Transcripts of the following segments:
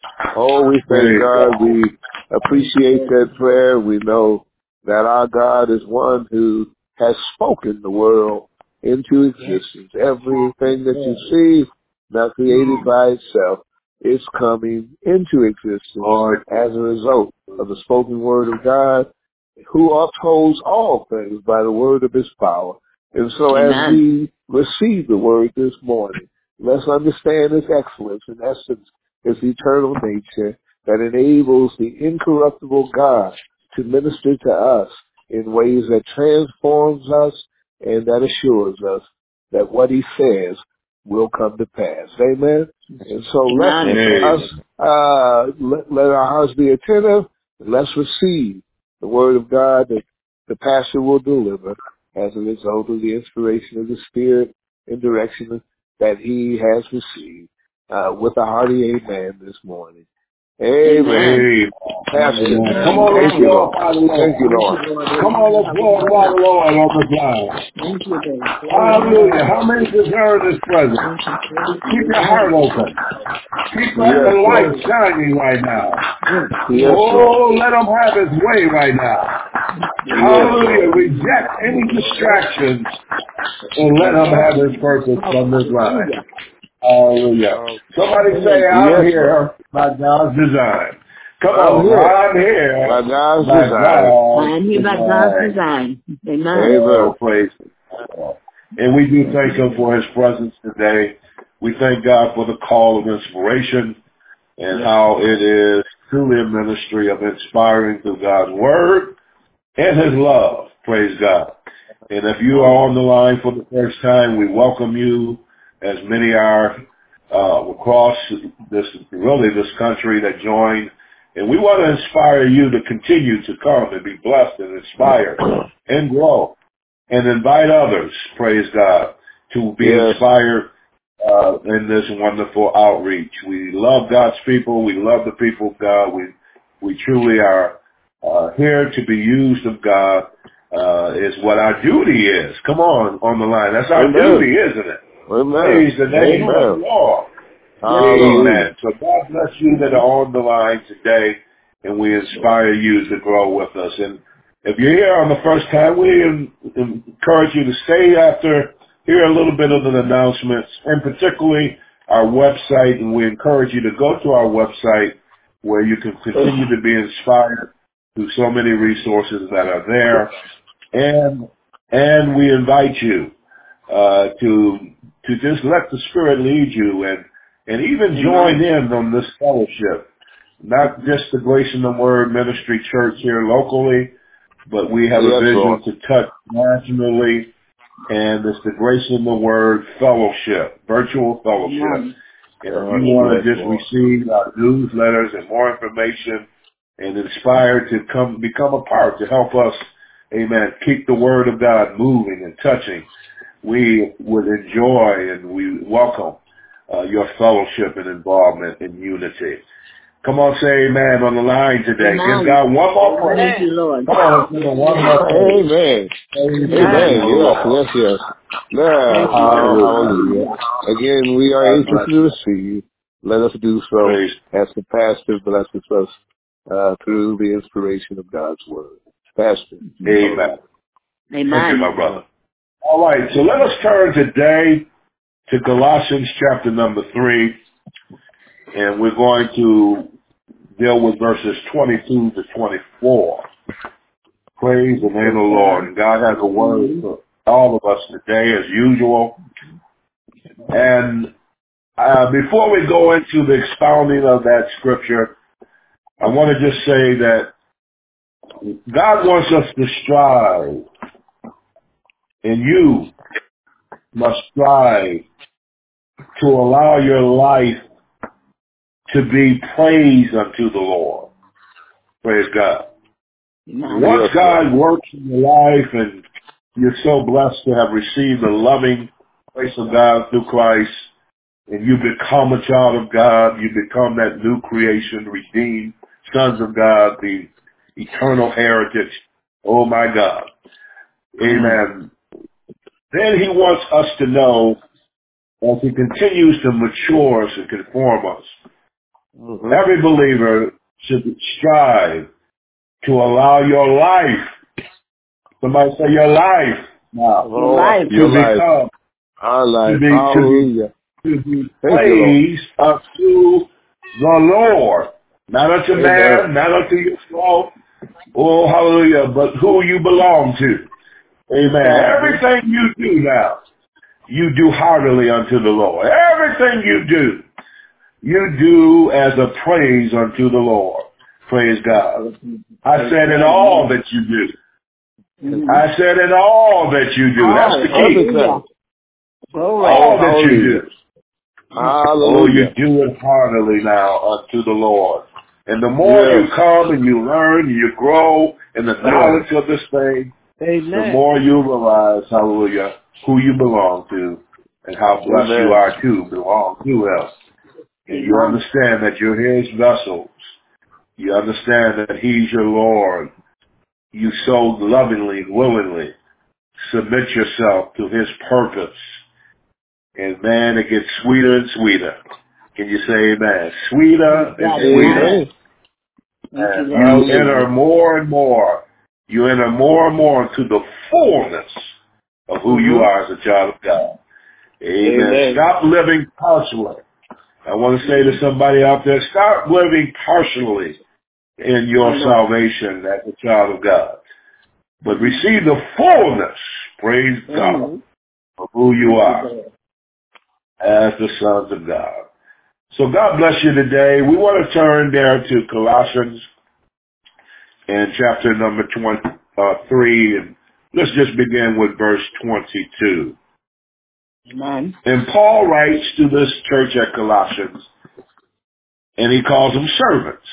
Oh, we thank Praise God. We appreciate that prayer. We know that our God is one who has spoken the world into existence. Everything that you see, not created by itself, is coming into existence Lord. as a result of the spoken word of God, who upholds all things by the word of his power. And so as we receive the word this morning, let's understand its excellence and essence, its eternal nature that enables the incorruptible God to minister to us in ways that transforms us and that assures us that what he says will come to pass. Amen. And so let our hearts be attentive. And let's receive the word of God that the pastor will deliver as a result of the inspiration of the Spirit and direction that he has received. With a hearty amen this morning. Amen. Pastor, Come on, let's thank you, Lord. glorify the Lord. Thank you, Lord. Come on, let's glorify the Lord on the line. Hallelujah. How many deserve his presence? Keep your heart open. Keep letting the light shining right now. Yes, Oh, let him have his way right now. Hallelujah. Reject any distractions and let him have his purpose from this line. Hallelujah. Somebody say, I'm here by God's design. Come on, I'm here by God's by design. I'm here by God's design. Amen. Oh, praise God. And we do thank him for his presence today. We thank God for the call of inspiration and how it is truly a ministry of inspiring through God's word and his love. Praise God. And if you are on the line for the first time, we welcome you, as many are across this country that join. And we want to inspire you to continue to come and be blessed and inspired and grow and invite others, praise God, to be inspired in this wonderful outreach. We love God's people. We love the people of God. We truly are here to be used of God. Is what our duty is. Come on the line. That's our duty, isn't it? Praise the name of the Lord. Amen. So God bless you that are on the line today, and we inspire you to grow with us. And if you're here on the first time, we encourage you to stay after, hear a little bit of the announcements, and particularly our website, and we encourage you to go to our website where you can continue to be inspired through so many resources that are there. And we invite you to just let the Spirit lead you and even join in on this fellowship. Not just the Grace in the Word Ministry Church here locally, but we have a vision to touch nationally, and it's the Grace in the Word Fellowship, virtual fellowship. And if you want to just receive our newsletters and more information and inspired to become a part to help us, amen, keep the Word of God moving and touching, we would enjoy and we welcome your fellowship and involvement in unity. Come on, say amen on the line today. Give God one more praise. Thank you, Lord. Come on, let's give him one more praise. Amen. Yes. Hallelujah. Again, we are anxious to receive. Let us do so as the pastor blesses us through the inspiration of God's word. Pastor. Amen. Amen. Thank you, my brother. All right, so let us turn today to Colossians chapter number 3, and we're going to deal with verses 22 to 24. Praise the name of the Lord. And God has a word for all of us today as usual. And before we go into the expounding of that scripture, I want to just say that God wants us to strive, and you must strive to allow your life to be praise unto the Lord. Praise God. Once God works in your life and you're so blessed to have received the loving grace of God through Christ, and you become a child of God, you become that new creation, redeemed sons of God, the eternal heritage. Oh my God. Amen. Then he wants us to know, as he continues to mature us and conform us, Mm-hmm. Every believer should strive to allow your life, somebody say your life now, Your life. Your life. become, Our life. to Hallelujah. be Thank you, Lord. praised unto the Lord. Not unto Amen. man, not unto yourself. Oh, hallelujah. But who you belong to. Amen. Everything you do now, you do heartily unto the Lord. Everything you do as a praise unto the Lord. Praise God. I said in all that you do. I said in all that you do. That's the key. Everything. All that you do. Oh, you Hallelujah. do it heartily now unto the Lord. And the more you come and you learn and you grow in the knowledge of this thing, the more you realize, hallelujah, who you belong to and how blessed you are to belong to Him. And you understand that you're His vessels. You understand that He's your Lord. You so lovingly and willingly submit yourself to His purpose. And man, it gets sweeter and sweeter. Can you say amen? Sweeter and sweeter. And you enter more and more. You enter more and more into the fullness of who you are as a child of God. Amen. Stop living partially. I want to say to somebody out there, stop living partially in your salvation as a child of God. But receive the fullness, praise God, of who you are as the sons of God. So God bless you today. We want to turn there to Colossians in chapter number 23, and let's just begin with verse 22. Amen. And Paul writes to this church at Colossians, and he calls them servants.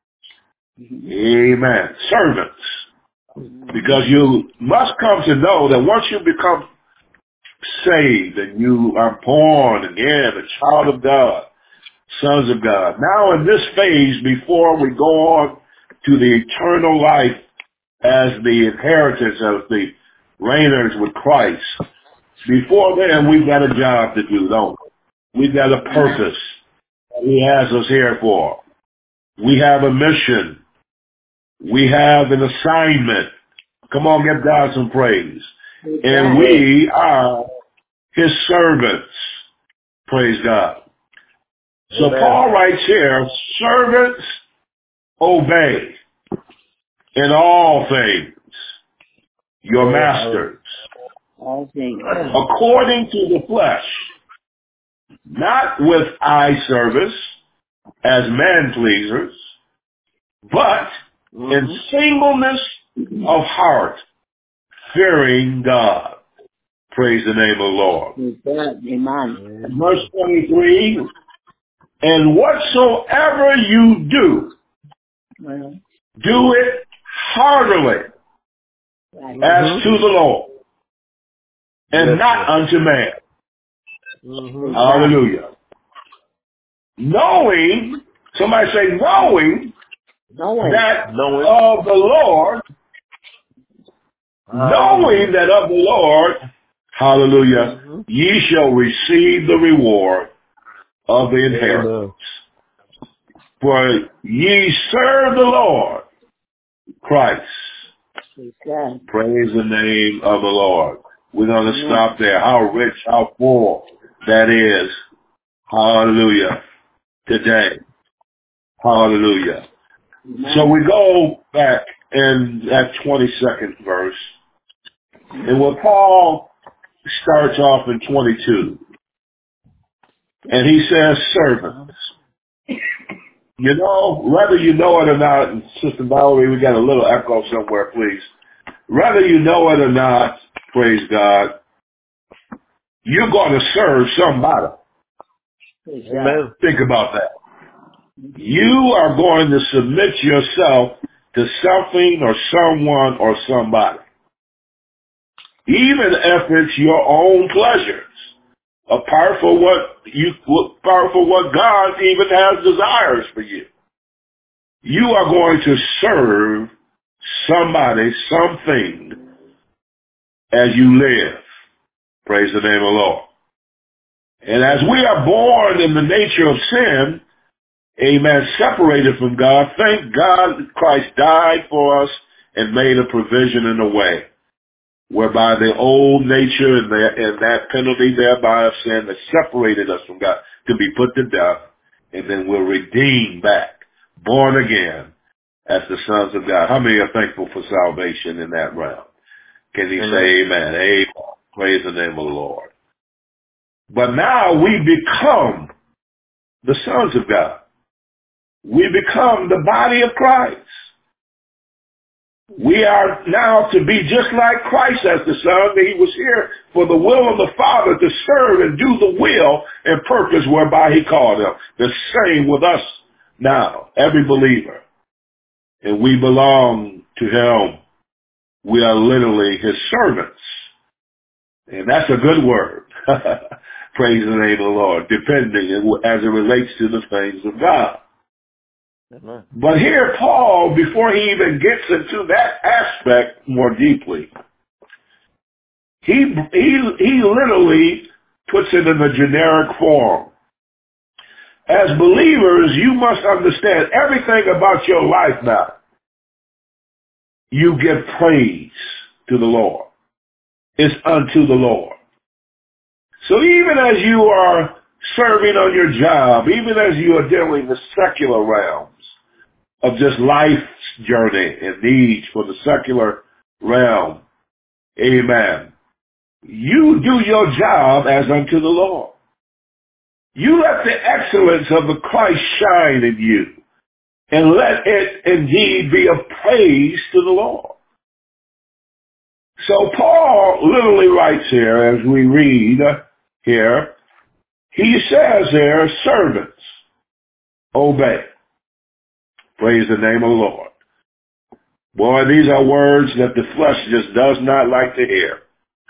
Amen. Servants. Because you must come to know that once you become saved and you are born again, a child of God, sons of God. Now in this phase, before we go on to the eternal life as the inheritance of the reigners with Christ, before then we've got a job to do, don't we? We've got a purpose that He has us here for. We have a mission. We have an assignment. Come on, give God some praise. And we are His servants. Praise God. So Paul writes here, servants obey in all things your masters according to the flesh, not with eye service as man pleasers, but in singleness of heart, fearing God. Praise the name of the Lord. Amen. Verse 23, and whatsoever you do, do it heartily as to the Lord and not unto man. Hallelujah. Knowing, somebody say knowing that of the Lord, knowing that of the Lord, hallelujah, ye shall receive the reward of the inheritance. For ye serve the Lord Christ. Praise the name of the Lord. We're going to stop there. How rich, how full that is. Hallelujah. Today. Hallelujah. So we go back in that 22nd verse. And when Paul starts off in 22, and he says servants. You know, whether you know it or not, and Sister Valerie, we got a little echo somewhere, please. Whether you know it or not, praise God, you're going to serve somebody. Amen. Think about that. You are going to submit yourself to something or someone or somebody. Even if it's your own pleasures. Apart from what God even has desires for you. You are going to serve somebody, something, as you live. Praise the name of the Lord. And as we are born in the nature of sin, amen, separated from God. Thank God that Christ died for us and made a provision in a way whereby the old nature and that penalty thereby of sin that separated us from God can be put to death, and then we're redeemed back, born again as the sons of God. How many are thankful for salvation in that realm? Can you say amen? Amen. Praise the name of the Lord. But now we become the sons of God. We become the body of Christ. We are now to be just like Christ as the Son. He was here for the will of the Father to serve and do the will and purpose whereby he called him. The same with us now, every believer. And we belong to him. We are literally his servants. And that's a good word. Praise the name of the Lord, depending as it relates to the things of God. Amen. But here Paul, before he even gets into that aspect more deeply, he literally puts it in a generic form. As believers, you must understand everything about your life now. You give praise to the Lord. It's unto the Lord. So even as you are serving on your job, even as you are dealing with secular realms of just life's journey and needs for the secular realm, amen, you do your job as unto the Lord. You let the excellence of the Christ shine in you, and let it indeed be of praise to the Lord. So Paul literally writes here, as we read here, he says there, servants, obey. Praise the name of the Lord. Boy, these are words that the flesh just does not like to hear.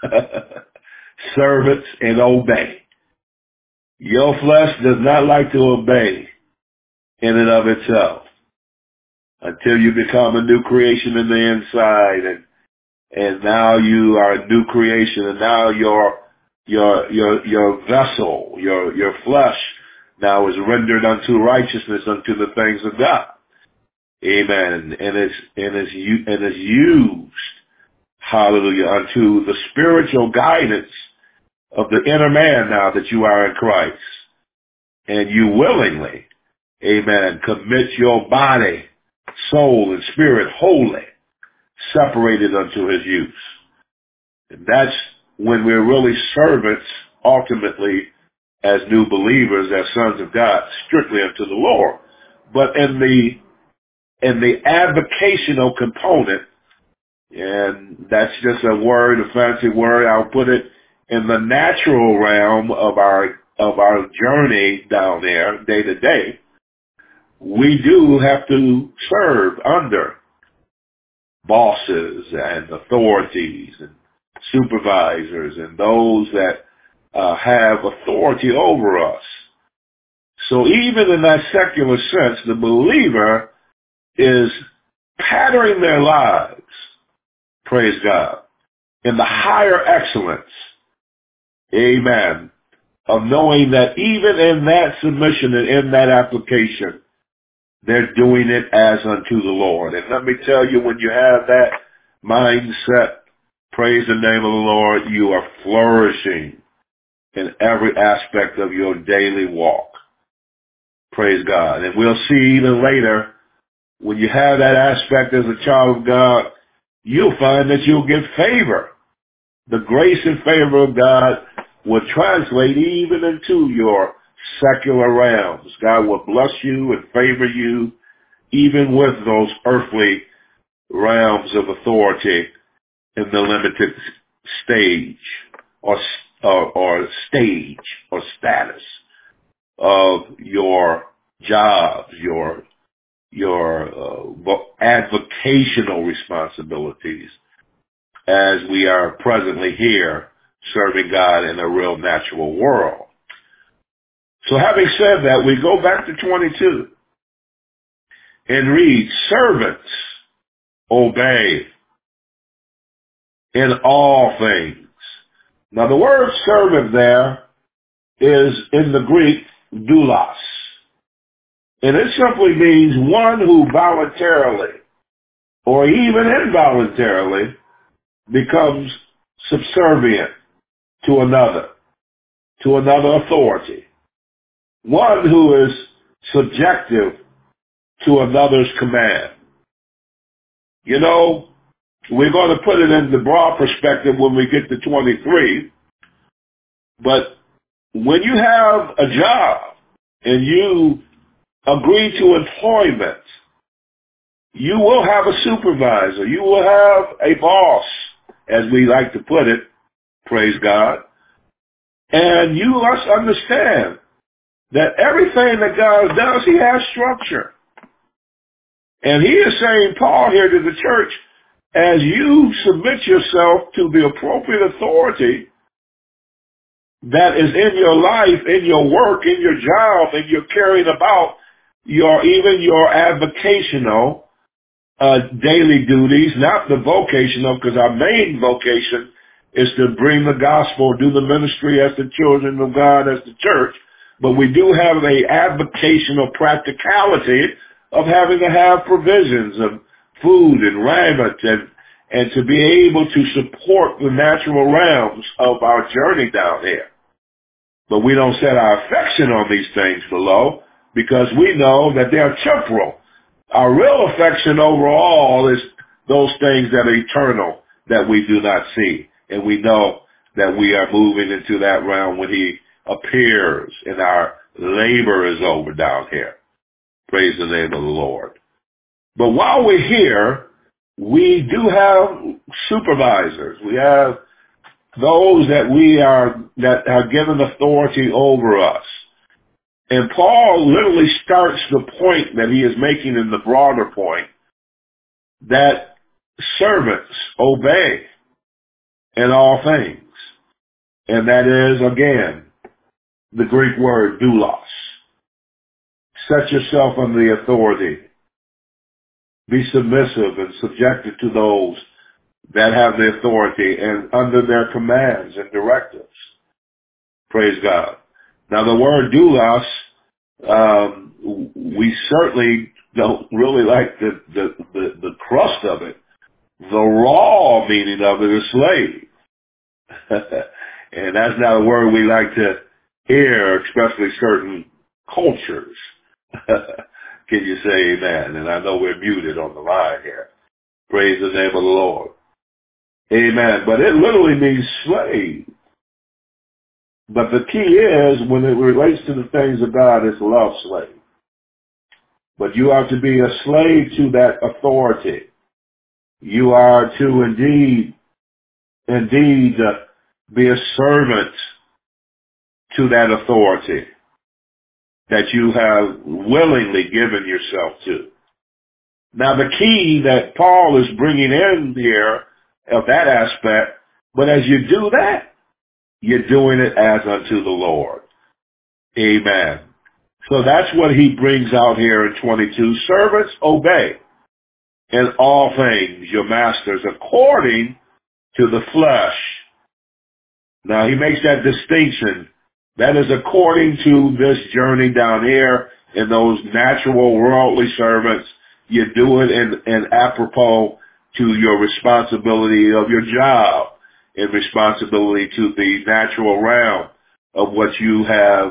Servants and obey. Your flesh does not like to obey in and of itself until you become a new creation in the inside, and now you are a new creation, and now your vessel, your flesh now is rendered unto righteousness, unto the things of God. Amen. And is used, hallelujah, unto the spiritual guidance of the inner man now that you are in Christ. And you willingly, amen, commit your body, soul, and spirit wholly, separated unto his use. And that's when we're really servants, ultimately, as new believers, as sons of God, strictly unto the Lord. But in the avocational component, and that's just a word, a fancy word, I'll put it in the natural realm of our journey down there, day to day, we do have to serve under bosses and authorities and supervisors and those that have authority over us. So even in that secular sense, the believer is patterning their lives, praise God, in the higher excellence, amen, of knowing that even in that submission and in that application, they're doing it as unto the Lord. And let me tell you, when you have that mindset, praise the name of the Lord, you are flourishing in every aspect of your daily walk. Praise God. And we'll see even later, when you have that aspect as a child of God, you'll find that you'll get favor. The grace and favor of God will translate even into your secular realms. God will bless you and favor you even with those earthly realms of authority in the limited stage or stage or status of your jobs, your advocational responsibilities, as we are presently here serving God in a real natural world. So having said that, we go back to 22 and read, servants, obey in all things. Now the word servant there is in the Greek doulos. And it simply means one who voluntarily or even involuntarily becomes subservient to another authority. One who is subjective to another's command. You know, we're going to put it in the broad perspective when we get to 23, but when you have a job and you agree to employment, you will have a supervisor. You will have a boss, as we like to put it, praise God. And you must understand that everything that God does, he has structure. And he is saying, Paul here to the church, as you submit yourself to the appropriate authority that is in your life, in your work, in your job, and you're carrying about even your avocational daily duties, not the vocational, because our main vocation is to bring the gospel, do the ministry as the children of God, as the church. But we do have a avocational practicality of having to have provisions of food and raiment and to be able to support the natural realms of our journey down here. But we don't set our affection on these things below because we know that they are temporal. Our real affection overall is those things that are eternal that we do not see. And we know that we are moving into that realm when he appears and our labor is over down here. Praise the name of the Lord. But while we're here, we do have supervisors. We have those that are given authority over us. And Paul literally starts the point that he is making in the broader point that servants obey in all things. And that is, again, the Greek word doulos. Set yourself under the authority. Be submissive and subjected to those that have the authority and under their commands and directives. Praise God. Now the word doulos, we certainly don't really like the crust of it. The raw meaning of it is slave. And that's not a word we like to hear, especially certain cultures. Can you say amen? And I know we're muted on the line here. Praise the name of the Lord. Amen. But it literally means slave. But the key is, when it relates to the things of God, it's love slave. But you are to be a slave to that authority. You are to indeed be a servant to that authority that you have willingly given yourself to. Now the key that Paul is bringing in here of that aspect, but as you do that, you're doing it as unto the Lord. Amen. So that's what he brings out here in 22. Servants, obey in all things your masters according to the flesh. Now he makes that distinction. That is according to this journey down here in those natural worldly servants. You do it in apropos to your responsibility of your job, in responsibility to the natural realm of what you have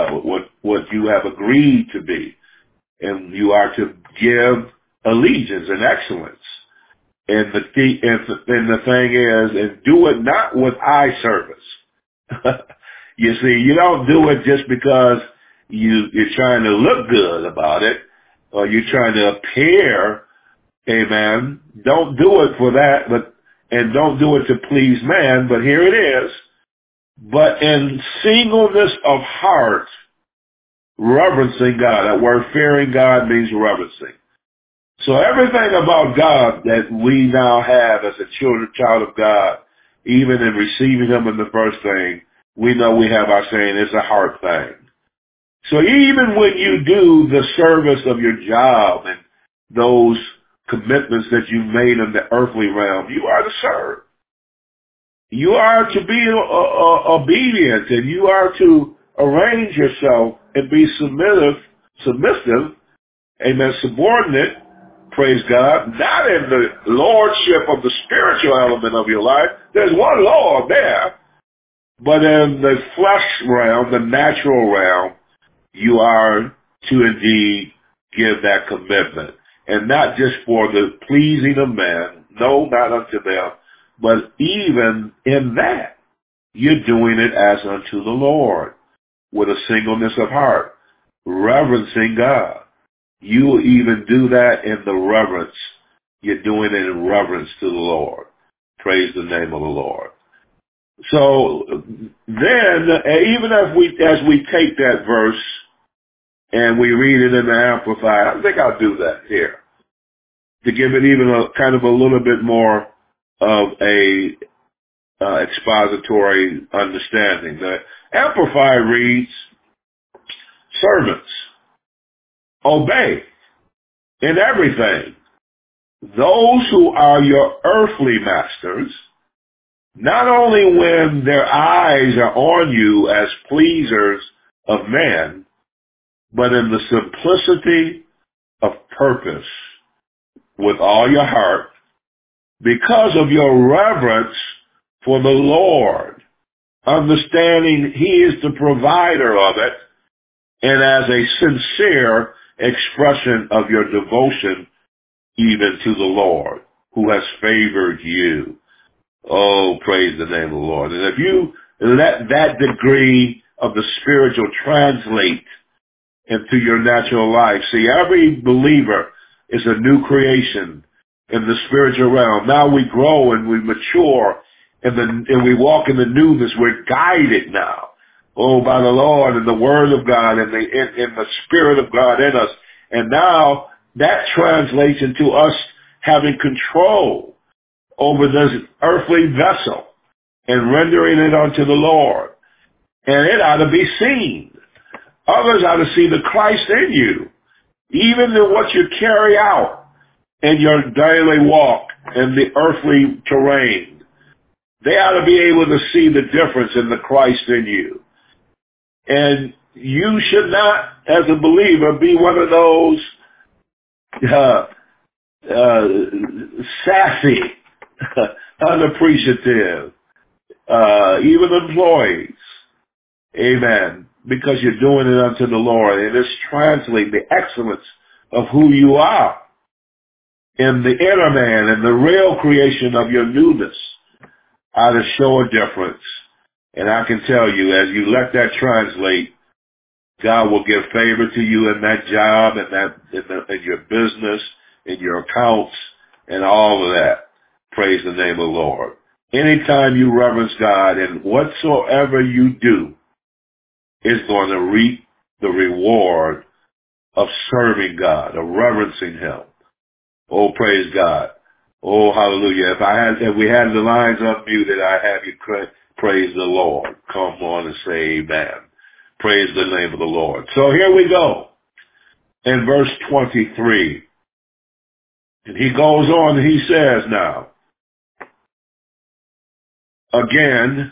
agreed to be, and you are to give allegiance and excellence. And the thing is, and do it not with eye service. You see, you don't do it just because you're trying to look good about it, or you're trying to appear. Amen. Don't do it for that, and don't do it to please man. But here it is. But in singleness of heart, reverencing God. That word fearing God means reverencing. So everything about God that we now have as a child of God, even in receiving him in the first thing, we know we have our saying it's a heart thing. So even when you do the service of your job and those commitments that you've made in the earthly realm, you are to serve. You are to be obedient, and you are to arrange yourself and be submissive submissive, amen, subordinate, praise God, not in the lordship of the spiritual element of your life. There's one Lord there, but in the flesh realm, the natural realm, you are to indeed give that commitment. And not just for the pleasing of man, no, not unto them, but even in that, you're doing it as unto the Lord, with a singleness of heart, reverencing God. You will even do that in the reverence. You're doing it in reverence to the Lord. Praise the name of the Lord. So then, even as we take that verse and we read it in the Amplified, I think I'll do that here to give it even a kind of a little bit more of a expository understanding. The Amplified reads, servants, obey in everything those who are your earthly masters, not only when their eyes are on you as pleasers of man, but in the simplicity of purpose with all your heart, because of your reverence for the Lord, understanding He is the provider of it, and as a sincere expression of your devotion even to the Lord, who has favored you. Oh, praise the name of the Lord. And if you let that degree of the spiritual translate into your natural life, see, every believer is a new creation in the spiritual realm. Now we grow and we mature and we walk in the newness. We're guided now, oh, by the Lord and the Word of God and the Spirit of God in us. And now that translates into us having control over this earthly vessel and rendering it unto the Lord. And it ought to be seen. Others ought to see the Christ in you, even in what you carry out in your daily walk in the earthly terrain. They ought to be able to see the difference in the Christ in you. And you should not, as a believer, be one of those sassy, unappreciative, even employees. Amen. Because you're doing it unto the Lord. And it's translating the excellence of who you are in the inner man and the real creation of your newness ought to show a difference. And I can tell you, as you let that translate, God will give favor to you in that job, in your business, in your accounts, and all of that. Praise the name of the Lord. Anytime you reverence God and whatsoever you do is going to reap the reward of serving God, of reverencing Him. Oh, praise God. Oh, hallelujah. If we had the lines unmuted, I have you praise the Lord. Come on and say amen. Praise the name of the Lord. So here we go. In verse 23. And he goes on and he says now, again,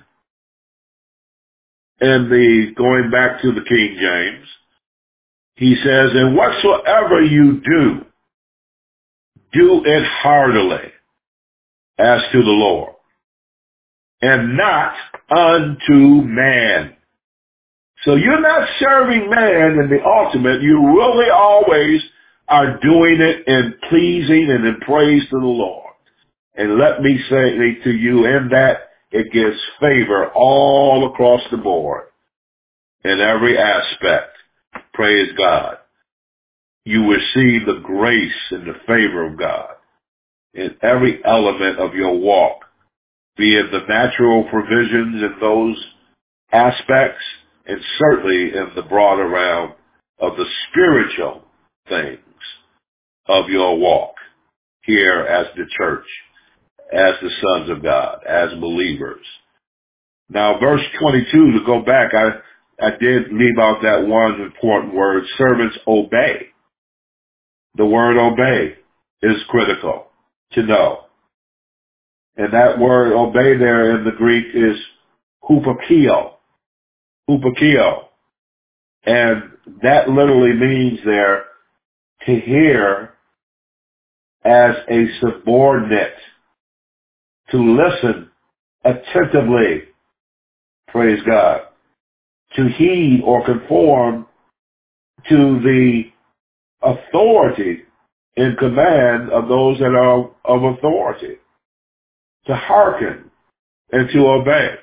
going back to the King James, he says, and whatsoever you do, do it heartily as to the Lord, and not unto man. So you're not serving man in the ultimate. You really always are doing it in pleasing and in praise to the Lord. And let me say to you, in that it gives favor all across the board in every aspect. Praise God. You receive the grace and the favor of God in every element of your walk, be it the natural provisions in those aspects, and certainly in the broader realm of the spiritual things of your walk here as the church, as the sons of God, as believers. Now, verse 22, to go back, I did leave out that one important word, servants obey. The word obey is critical to know. And that word obey there in the Greek is hupakio. Hupakio. And that literally means there to hear as a subordinate, to listen attentively, praise God, to heed or conform to the authority and command of those that are of authority, to hearken and to obey.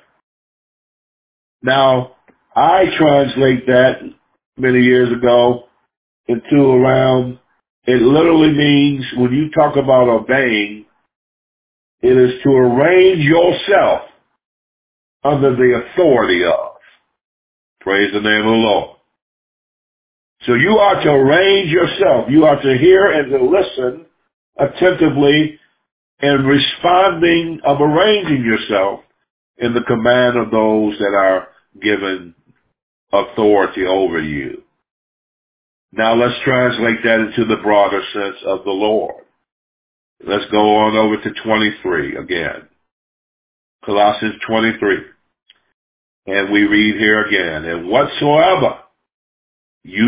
Now, I translate that many years ago into around, it literally means when you talk about obeying, it is to arrange yourself under the authority of. Praise the name of the Lord. So you are to arrange yourself. You are to hear and to listen attentively and responding of arranging yourself in the command of those that are given authority over you. Now let's translate that into the broader sense of the Lord. Let's go on over to 23 again. Colossians 23. And we read here again, and whatsoever you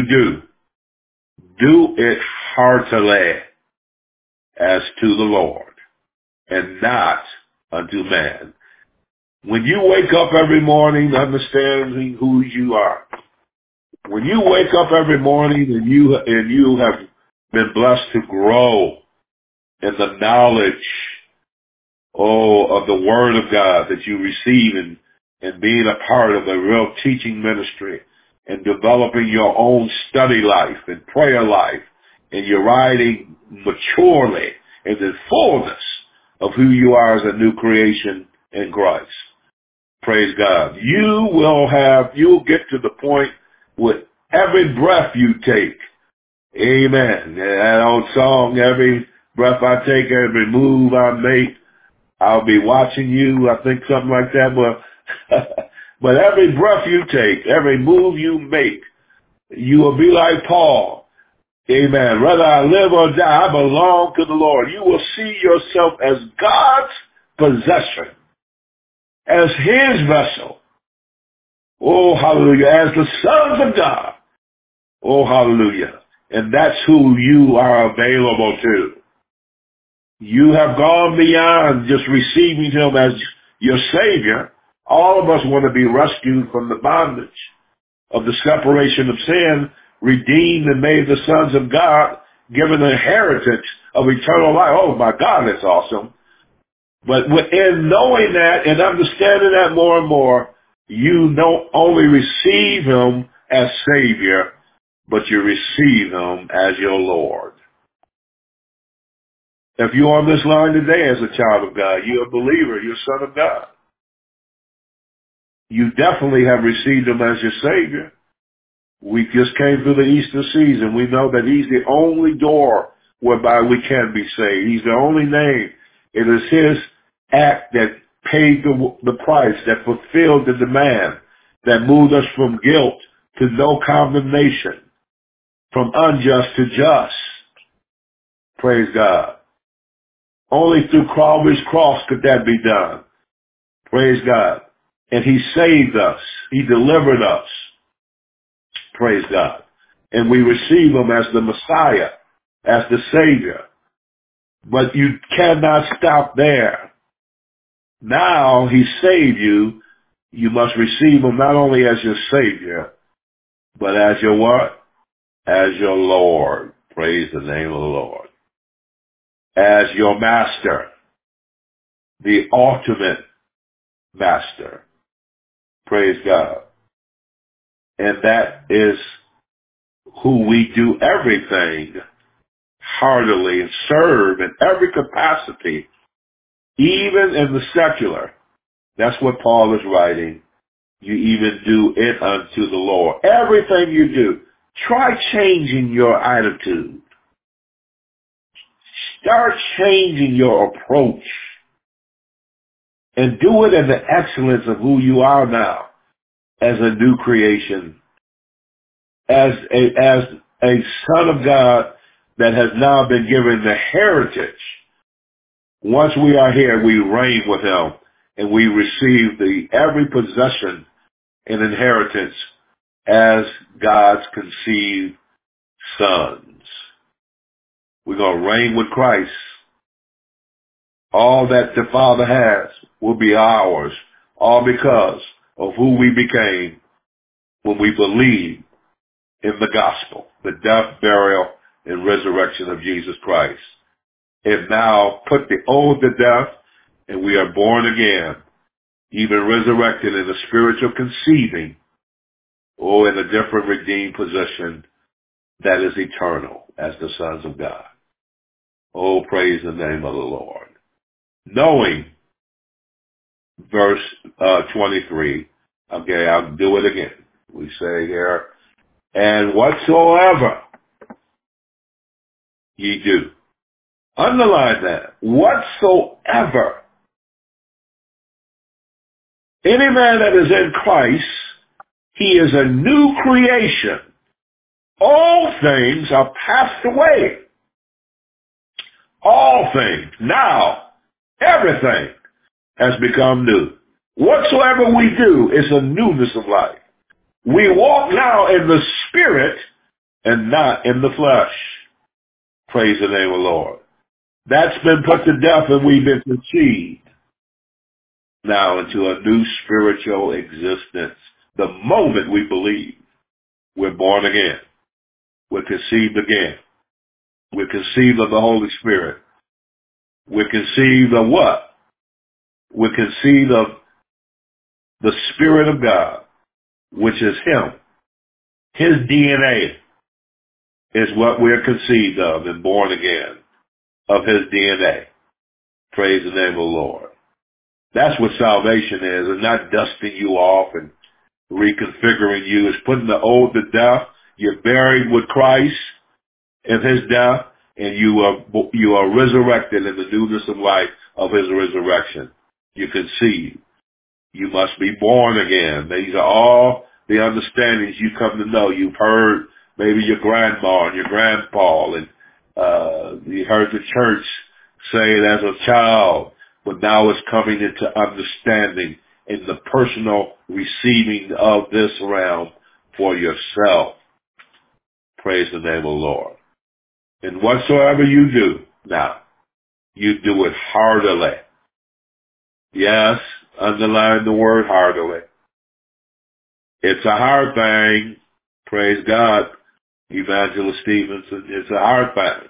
do it heartily as to the Lord and not unto man. When you wake up every morning understanding who you are, when you wake up every morning and you have been blessed to grow in the knowledge, of the Word of God that you receive and being a part of a real teaching ministry and developing your own study life and prayer life, and you're riding maturely in the fullness of who you are as a new creation in Christ. Praise God. You'll get to the point with every breath you take. Amen. That old song, every breath I take, every move I make, I'll be watching you. I think something like that. But every breath you take, every move you make, you will be like Paul. Amen. Whether I live or die, I belong to the Lord. You will see yourself as God's possession, as His vessel. Oh, hallelujah. As the sons of God. Oh, hallelujah. And that's who you are available to. You have gone beyond just receiving Him as your Savior. All of us want to be rescued from the bondage of the separation of sin, redeemed and made the sons of God, given the inheritance of eternal life. Oh my God, that's awesome. But in knowing that and understanding that more and more, you don't only receive Him as Savior, but you receive Him as your Lord. If you're on this line today as a child of God, you're a believer, you're a son of God. You definitely have received Him as your Savior. We just came through the Easter season. We know that He's the only door whereby we can be saved. He's the only name. It is His act that paid the price, that fulfilled the demand, that moved us from guilt to no condemnation, from unjust to just. Praise God. Only through Calvary's cross could that be done. Praise God. And He saved us. He delivered us. Praise God. And we receive Him as the Messiah, as the Savior. But you cannot stop there. Now He saved you. You must receive Him not only as your Savior, but as your what? As your Lord. Praise the name of the Lord. As your Master. The ultimate Master. Praise God. And that is who we do everything heartily and serve in every capacity, even in the secular. That's what Paul is writing. You even do it unto the Lord. Everything you do, try changing your attitude. Start changing your approach. And do it in the excellence of who you are now as a new creation. As a son of God that has now been given the heritage. Once we are here, we reign with Him and we receive every possession and inheritance as God's conceived sons. We're going to reign with Christ. All that the Father has will be ours, all because of who we became when we believe in the gospel, the death, burial, and resurrection of Jesus Christ. And now put the old to death, and we are born again, even resurrected in the spiritual conceiving, or in a different redeemed position that is eternal as the sons of God. Oh, praise the name of the Lord. Knowing, verse 23, okay, I'll do it again. We say here, and whatsoever ye do. Underline that. Whatsoever. Any man that is in Christ, he is a new creation. All things are passed away. All things. Now, everything has become new. Whatsoever we do is a newness of life. We walk now in the Spirit and not in the flesh. Praise the name of the Lord. That's been put to death and we've been conceived now into a new spiritual existence. The moment we believe, we're born again. We're conceived again. We're conceived of the Holy Spirit. We're conceived of what? We're conceived of the Spirit of God, which is Him. His DNA is what we're conceived of and born again, of His DNA. Praise the name of the Lord. That's what salvation is. It's not dusting you off and reconfiguring you. It's putting the old to death. You're buried with Christ in His death, and you are resurrected in the newness of life of His resurrection. You conceive. You must be born again. These are all the understandings you come to know. You've heard maybe your grandma and your grandpa, and you heard the church say it as a child, but now it's coming into understanding in the personal receiving of this realm for yourself. Praise the name of the Lord. And whatsoever you do now, you do it heartily. Yes, underline the word heartily. It's a hard thing. Praise God, Evangelist Stevenson. It's a hard thing.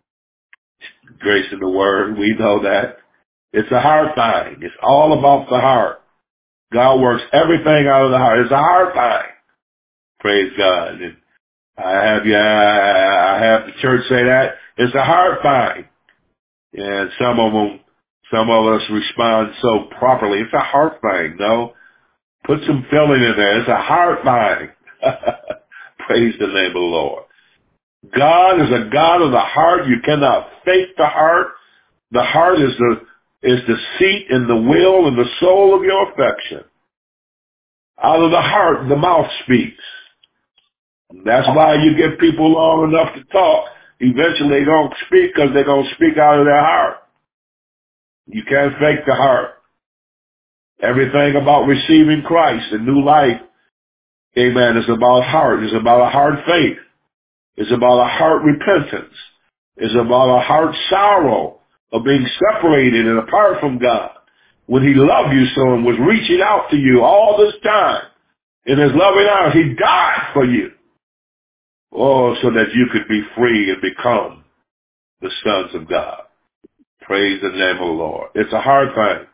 Grace in the word, we know that. It's a hard thing. It's all about the heart. God works everything out of the heart. It's a hard thing. Praise God. And I have the church say that. It's a hard thing. And some of us respond so properly. It's a hard thing. No, put some feeling in there. It's a hard thing. Praise the name of the Lord. God is a God of the heart. You cannot fake the heart. The heart is the seat and the will and the soul of your affection. Out of the heart, the mouth speaks. That's why you give people long enough to talk. Eventually they don't speak because they're going to speak out of their heart. You can't fake the heart. Everything about receiving Christ and new life, amen, is about heart. It's about a heart faith. It's about a heart repentance. It's about a heart sorrow of being separated and apart from God. When He loved you so and was reaching out to you all this time, in His loving arms, He died for you. Oh, so that you could be free and become the sons of God. Praise the name of the Lord. It's a hard thing.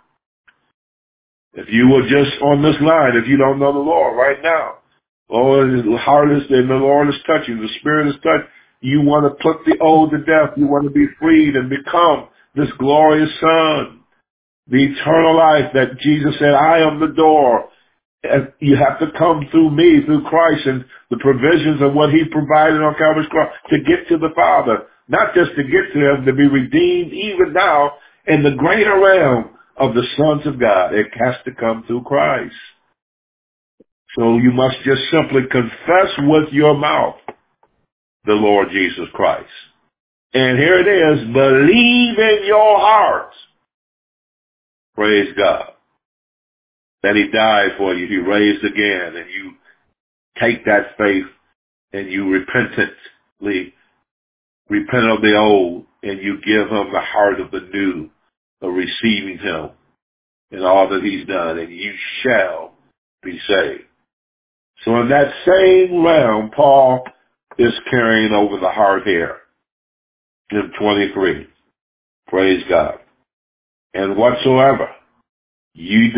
If you were just on this line, if you don't know the Lord right now, oh, the heart is, and the Lord is touching, the Spirit is touching, you want to put the old to death, you want to be freed and become this glorious Son, the eternal life that Jesus said, I am the door. And you have to come through me, through Christ and the provisions of what He provided on Calvary's cross to get to the Father. Not just to get to Him, to be redeemed even now in the greater realm of the sons of God. It has to come through Christ. So you must just simply confess with your mouth the Lord Jesus Christ. And here it is, believe in your heart. Praise God. That He died for you. He raised again, and take that faith and you repentantly repent of the old, and you give him the heart of the new, of receiving him and all that he's done, and you shall be saved. So in that same realm, Paul is carrying over the heart here in 23. Praise God. And whatsoever you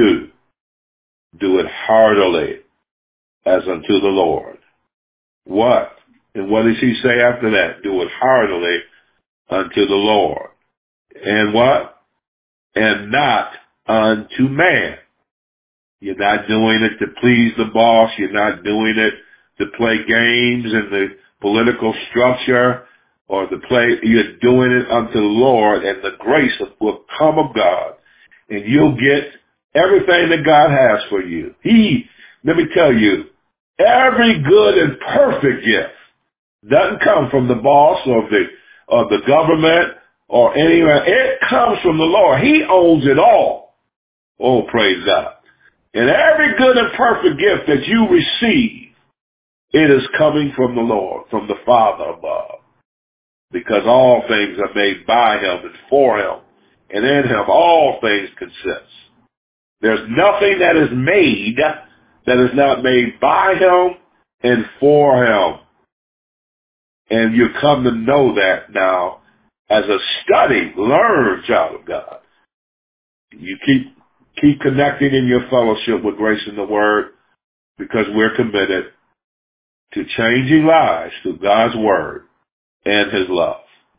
do it heartily as unto the Lord. What? And what does he say after that? Do it heartily unto the Lord. And what? And not unto man. You're not doing it to please the boss. You're not doing it to play games in the political structure or to play. You're doing it unto the Lord, and the grace will come of God, and you'll get everything that God has for you. Let me tell you, every good and perfect gift doesn't come from the boss or the government or anyone. It comes from the Lord. He owns it all. Oh, praise God. And every good and perfect gift that you receive, it is coming from the Lord, from the Father above. Because all things are made by him and for him. And in him all things consist. There's nothing that is made that is not made by him and for him. And you come to know that now as a study, learn, child of God. You keep connecting in your fellowship with Grace in the Word, because we're committed to changing lives through God's Word and His love.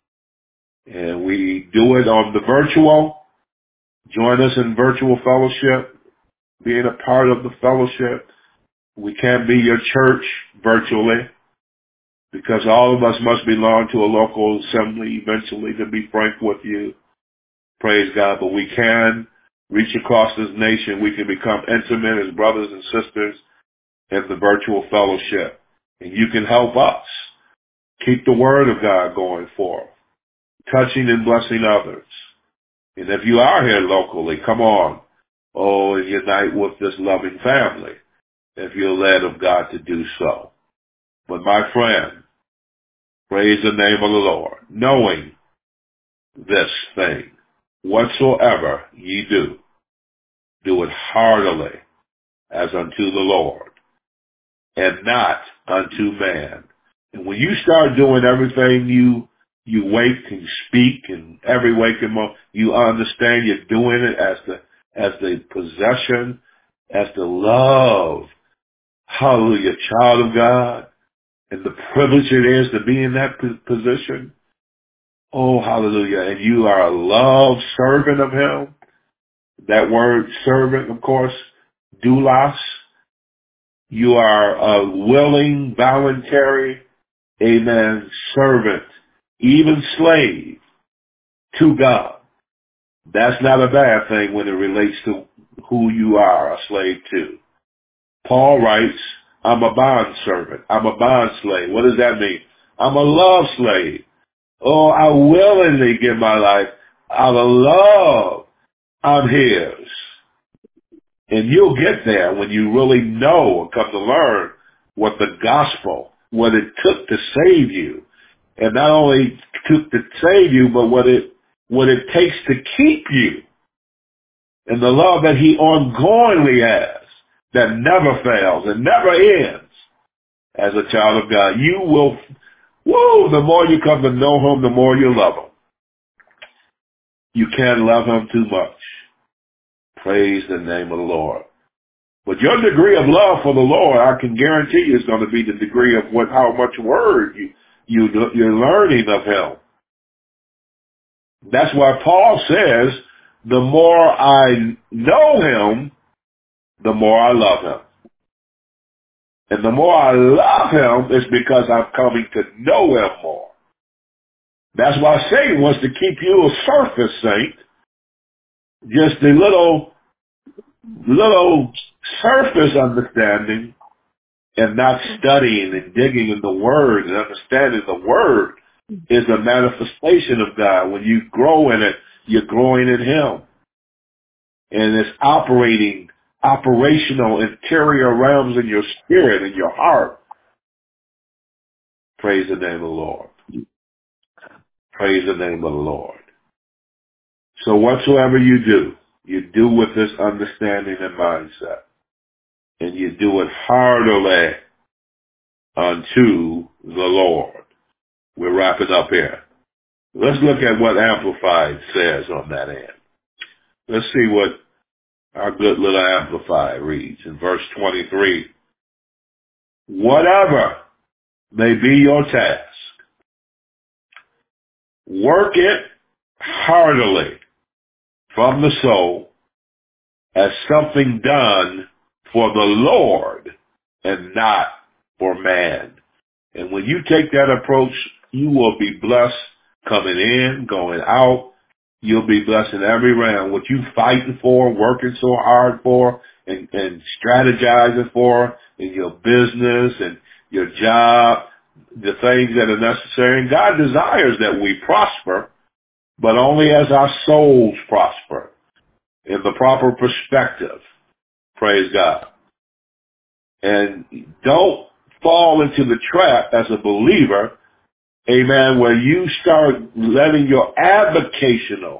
And we do it on the virtual. Join us in virtual fellowship, being a part of the fellowship. We can't be your church virtually because all of us must belong to a local assembly eventually, to be frank with you. Praise God. But we can reach across this nation. We can become intimate as brothers and sisters in the virtual fellowship. And you can help us keep the word of God going forth, touching and blessing others. And if you are here locally, come on. Oh, and unite with this loving family if you're led of God to do so. But my friend, praise the name of the Lord, knowing this thing, whatsoever ye do it heartily as unto the Lord, and not unto man. And when you start doing everything you wake and speak, and every waking moment, you understand you're doing it as the possession, as the love, hallelujah, child of God, and the privilege it is to be in that position. Oh, hallelujah. And you are a love servant of him. That word servant, of course, doulos. You are a willing, voluntary, amen, servant, even slave to God. That's not a bad thing when it relates to who you are a slave to. Paul writes, I'm a bond servant. I'm a bond slave. What does that mean? I'm a love slave. Oh, I willingly give my life out of love. I'm his. And you'll get there when you really know and come to learn what the gospel, what it took to save you. And not only took to save you, but what it takes to keep you. And the love that he ongoingly has, that never fails and never ends. As a child of God, you will, the more you come to know him, the more you love him. You can't love him too much. Praise the name of the Lord. But your degree of love for the Lord, I can guarantee you, is going to be the degree of how much word you're learning of him. That's why Paul says, the more I know him, the more I love him. And the more I love him is because I'm coming to know him more. That's why Satan wants to keep you a surface saint, just a little surface understanding, and not studying and digging in the Word and understanding the Word is a manifestation of God. When you grow in it, you're growing in him. And it's operating operational interior realms in your spirit and your heart. Praise the name of the Lord. Praise the name of the Lord. So whatsoever you do with this understanding and mindset. And you do it heartily unto the Lord. We're wrapping up here. Let's look at what Amplified says on that end. Let's see what our good little Amplified reads in verse 23. Whatever may be your task, work it heartily from the soul as something done for the Lord and not for man. And when you take that approach, you will be blessed coming in, going out. You'll be blessed in every round. What you fighting for, working so hard for, and strategizing for in your business and your job, the things that are necessary. And God desires that we prosper, but only as our souls prosper in the proper perspective. Praise God. And don't fall into the trap as a believer, amen, where you start letting your avocational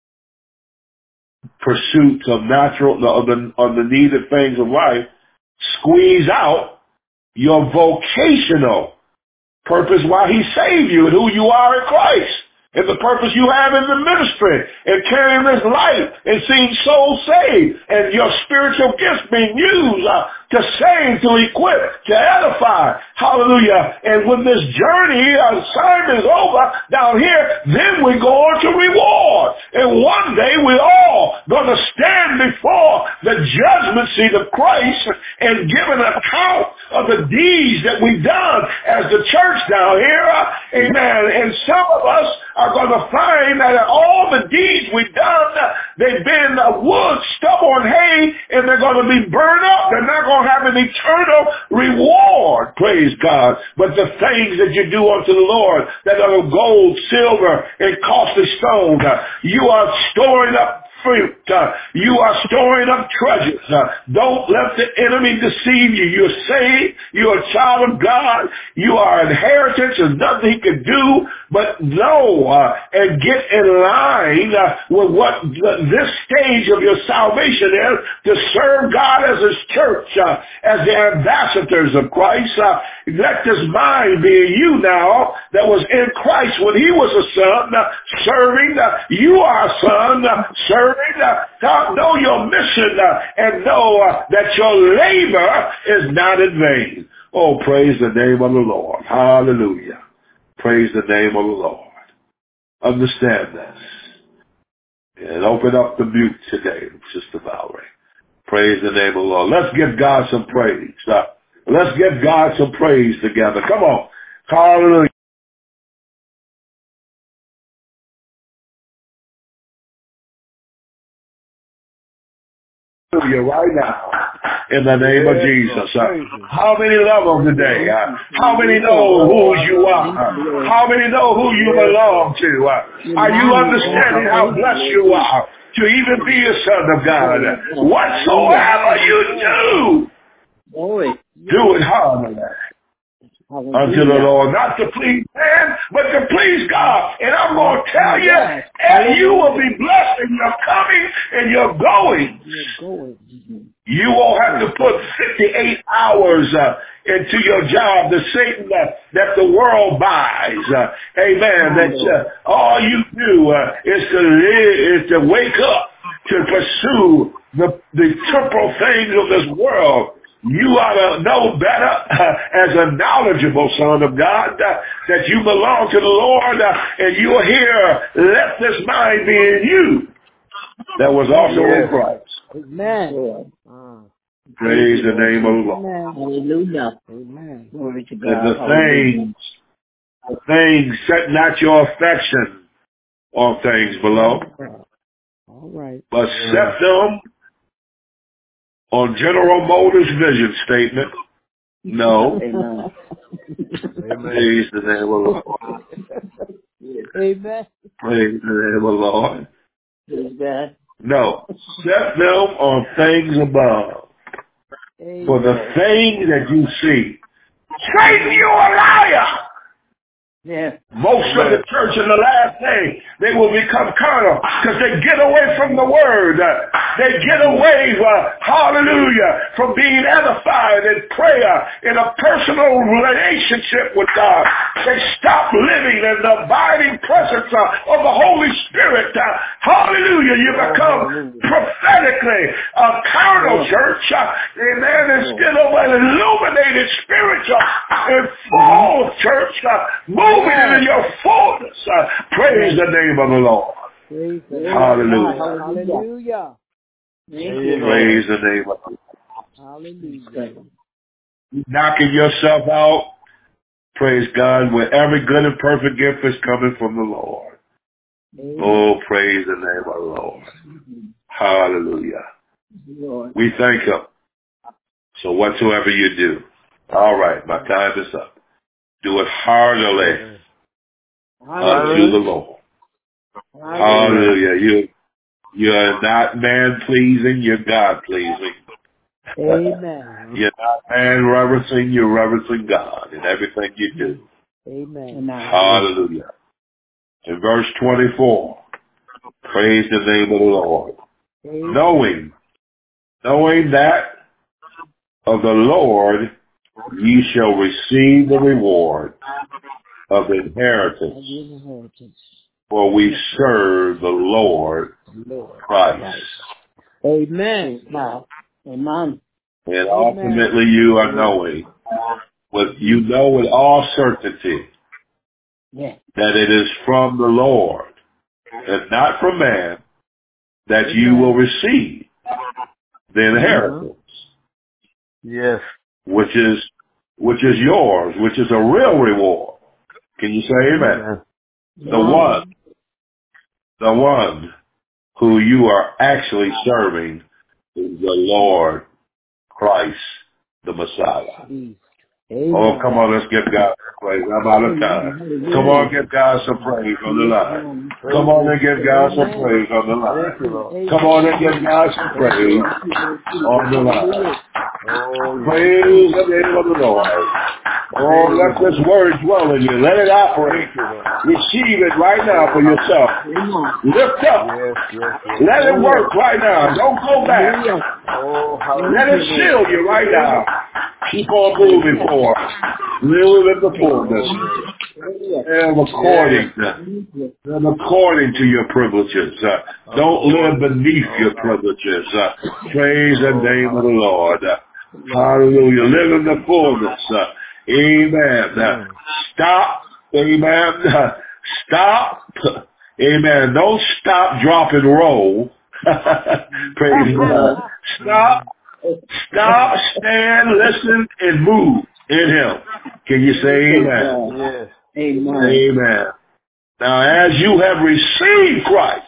pursuits of the needed things of life squeeze out your vocational purpose why he saved you and who you are in Christ. And the purpose you have in the ministry and carrying this life and seeing souls saved and your spiritual gifts being used to save, to equip, to edify. Hallelujah. And when this journey assignment is over down here, then we go on to reward. And one day we're all going to stand before the judgment seat of Christ and give an account of the deeds that we've done as the church down here. Amen. And some of us are going to find that all the deeds we've done, they've been wood, stubble, and hay, and they're going to be burned up. They're not going to have an eternal reward, praise God. But the things that you do unto the Lord that are of gold, silver, and costly stone, you are storing up fruit. You are storing up treasures. Don't let the enemy deceive you. You're saved. You're a child of God. You are inheritance. There's nothing he can do but know and get in line with what this stage of your salvation is, to serve God as his church, as the ambassadors of Christ. Let this mind be in you now that was in Christ when he was a son, serving. You are a son, serving. Know your mission and know that your labor is not in vain. Oh, praise the name of the Lord. Hallelujah. Praise the name of the Lord. Understand this. And open up the mute today, Sister Valerie. Praise the name of the Lord. Let's give God some praise. Let's give God some praise together. Come on. Hallelujah. Right now, in the name of Jesus. How many love him today? How many know who you are? How many know who you belong to? Are you understanding how blessed you are to even be a son of God? Whatsoever you do it heartily unto the Lord, not to please man, but to please God. And I'm going to tell you, and you will be blessed in your coming and your going. You won't have to put 58 hours into your job, the Satan that the world buys. Amen. That all you do is to wake up to pursue the temporal things of this world. You ought to know better as a knowledgeable son of God that you belong to the Lord and you are here. Let this mind be in you that was also in Christ. Amen. Praise the name of the Lord. Hallelujah. Amen. Glory to God. And the things, set not your affection on things below. All right. But set them on General Motors' vision statement. No. Amen. Praise the name of the Lord. Amen. Praise the name of the Lord. Praise God. No. Set them on things above. For the things that you see. Satan, you're a liar. Yeah. Most of the church in the last day, they will become carnal because they get away from the word. They get away, hallelujah, from being edified in prayer, in a personal relationship with God. They stop living in the abiding presence of the Holy Spirit. Hallelujah, you become prophetically a carnal church, amen, instead of an illuminated spiritual and full church, moving into your fullness. Praise the name of the Lord. Hallelujah. Hallelujah. Praise the name of the Lord. Hallelujah. Knocking yourself out. Praise God. Where every good and perfect gift is coming from the Lord. Oh, praise the name of the Lord. Hallelujah. We thank Him. So whatsoever you do. All right, my time is up. Do it heartily unto the Lord. Hallelujah. You're not man-pleasing, you're God-pleasing. Amen. You're not man-reverencing, you're reverencing God in everything you do. Amen. Hallelujah. In verse 24, praise the name of the Lord. Amen. Knowing that of the Lord ye shall receive the reward of the inheritance, for we serve the Lord Christ. Amen. Amen. And ultimately you are knowing, you know with all certainty that it is from the Lord and not from man that you will receive the inheritance. Yes. Which is yours, which is a real reward. Can you say amen? The one who you are actually serving is the Lord Christ, the Messiah. Oh, come on, let's give God some praise. I'm out of time. Come on, give God some praise on the line. Come on and give God some praise on the line. Come on and give God some praise on the line. Praise the name of the Lord. Oh, let this word dwell in you. Let it operate. Receive it right now for yourself. Lift up. Let it work right now. Don't go back. Let it seal you right now. Keep on moving forward. Live in the fullness. And according to your privileges. Don't live beneath your privileges. Praise the name of the Lord. Hallelujah. Live in the fullness. Amen. Stop. Amen. Stop. Amen. Don't stop, drop, and roll. Praise God. Stop, stand, listen, and move in Him. Can you say amen? Yes. Amen. Now, as you have received Christ,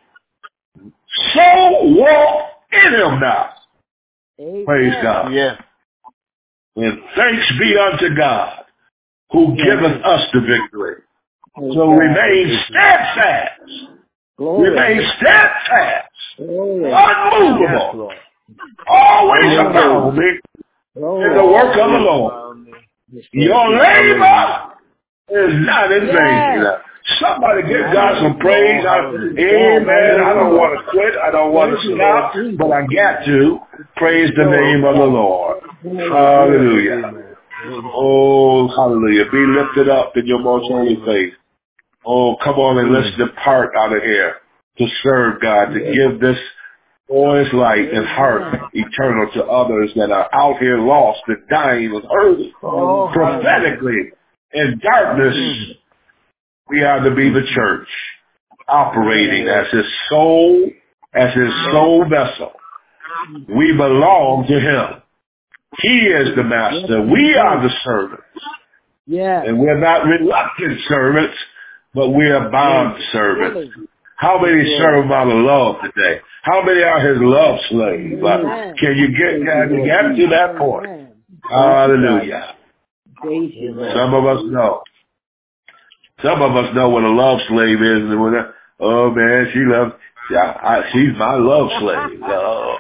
so walk in Him now. Praise God. Yes. And thanks be unto God, who giveth us the victory. So remain steadfast. Remain steadfast. Unmovable. Always abounding in the work of the Lord. Your labor is not in vain. Somebody give God some praise. Amen. I don't want to quit. I don't want to stop, but I got to praise the name of the Lord. Hallelujah. Oh, hallelujah. Be lifted up in your most holy faith. Oh, come on and let's depart out of here to serve God, to give this voice light and heart eternal to others that are out here lost and dying and hurting. Prophetically, in darkness, we are to be the church, operating as His soul vessel. We belong to Him. He is the master. We are the servants. And we're not reluctant servants, but we are bound servants. How many serve Him out of love today? How many are His love slaves? Can you get to that point? Hallelujah. Some of us know. Some of us know what a love slave is. Oh man, Yeah, she's my love slave. Oh.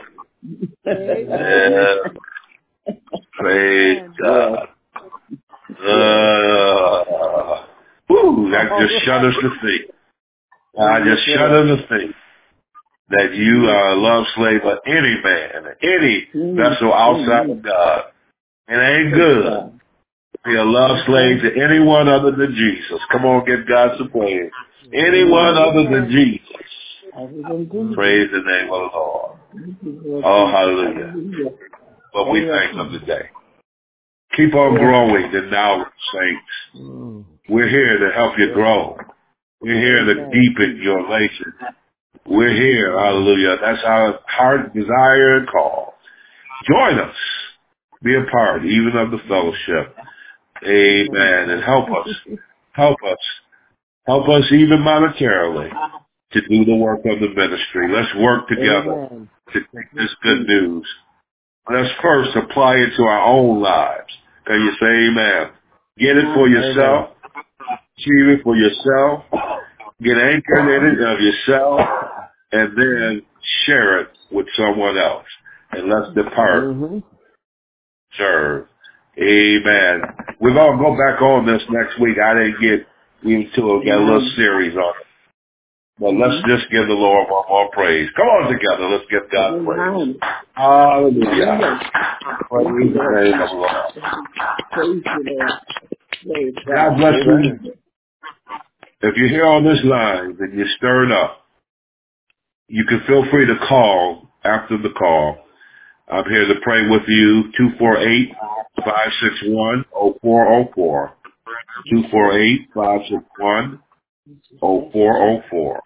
Praise God. That just shudders to think. I just shudder to think that you are a love slave of any man, any vessel outside of God. It ain't good. Be a love slave to anyone other than Jesus. Come on, give God some praise. Anyone other than Jesus. Praise the name of the Lord. Oh, hallelujah. But we thank Him today. Keep on growing the now, saints. We're here to help you grow. We're here to deepen your relationship. We're here, hallelujah. That's our heart desire and call. Join us. Be a part even of the fellowship. Amen. And help us even monetarily to do the work of the ministry. Let's work together to take this good news. Let's first apply it to our own lives. Can you say amen? Get it for yourself. Achieve it for yourself. Get anchored in it of yourself. And then share it with someone else. And let's depart. Serve. Amen. We're going to go back on this next week. I didn't get into it. Got a little series on it. But let's just give the Lord one more praise. Come on together. Let's give God praise. Hallelujah. Praise the name of the Lord. God bless you. If you're here on this line and you're stirred up, you can feel free to call after the call. I'm here to pray with you, 248-561-0404. 248-561-0404.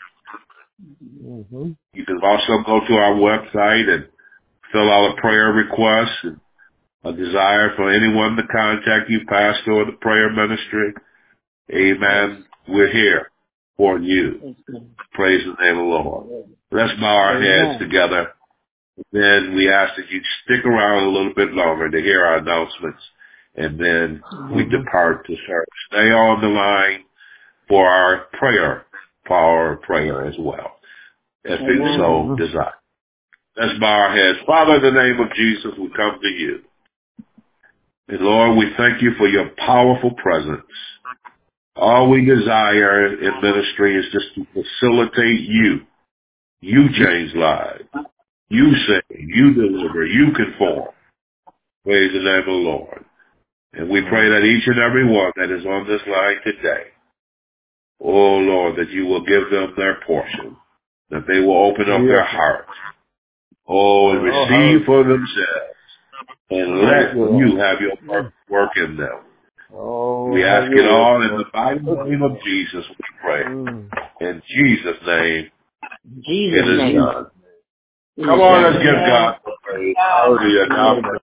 You can also go to our website and fill out a prayer request and a desire for anyone to contact you, pastor or the prayer ministry. Amen. We're here for you. Praise the name of the Lord. Let's bow our heads together. Then we ask that you stick around a little bit longer to hear our announcements, and then we depart to church. Stay on the line for our prayer, power of prayer as well, if it so desire. Let's bow our heads. Father, in the name of Jesus, we come to you. And Lord, we thank you for your powerful presence. All we desire in ministry is just to facilitate you. You change lives. You save, you deliver, you conform. Praise the name of the Lord. And we pray that each and every one that is on this line today, oh Lord, that you will give them their portion, that they will open up their hearts, and receive for themselves, and let you have your work in them. We ask it all in the mighty name of Jesus, we pray. In Jesus' name, it is done. Come on, let's give God praise. Hallelujah.